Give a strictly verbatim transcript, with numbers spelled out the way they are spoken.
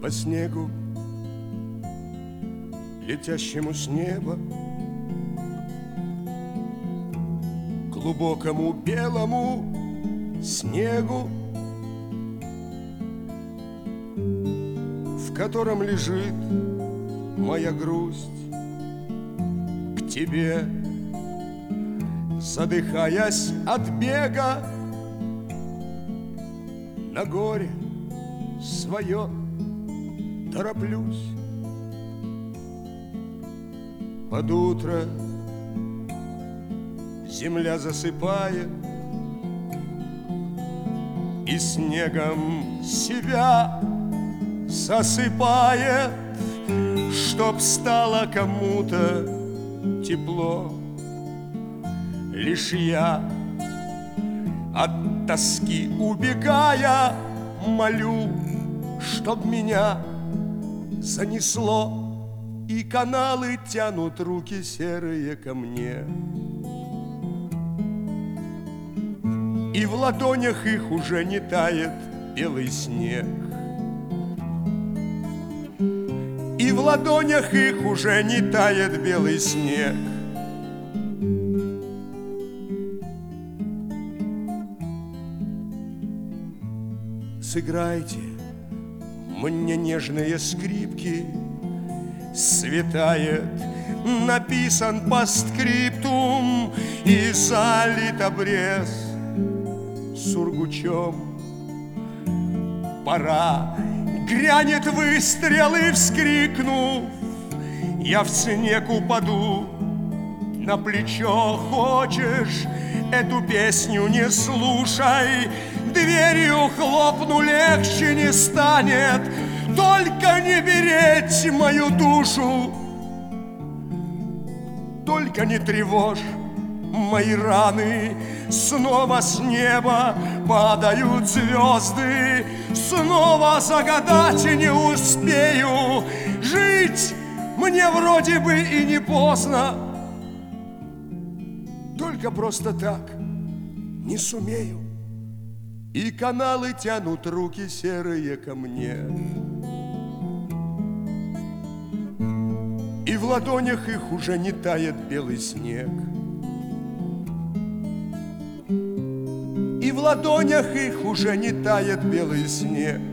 по снегу, летящему с неба, глубокому белому снегу, в котором лежит моя грусть к тебе, задыхаясь от бега, на горе свое тороплюсь. Под утро земля засыпает и снегом себя засыпает, чтоб стало кому-то тепло. Лишь я, от тоски убегая, молю, чтоб меня занесло, и каналы тянут руки серые ко мне. И в ладонях их уже не тает белый снег, и в ладонях их уже не тает белый снег. Сыграйте мне нежные скрипки, светает, написан постскриптум и залит обрез сургучом. Пора, грянет выстрел, и вскрикнув, я в снег упаду на плечо. Хочешь, эту песню не слушай, дверью хлопну, легче не станет. Только не беречь мою душу, только не тревожь мои раны. Снова с неба падают звезды, снова загадать не успею. Жить мне вроде бы и не поздно, только просто так не сумею. И каналы тянут руки серые ко мне, и в ладонях их уже не тает белый снег, и в ладонях их уже не тает белый снег.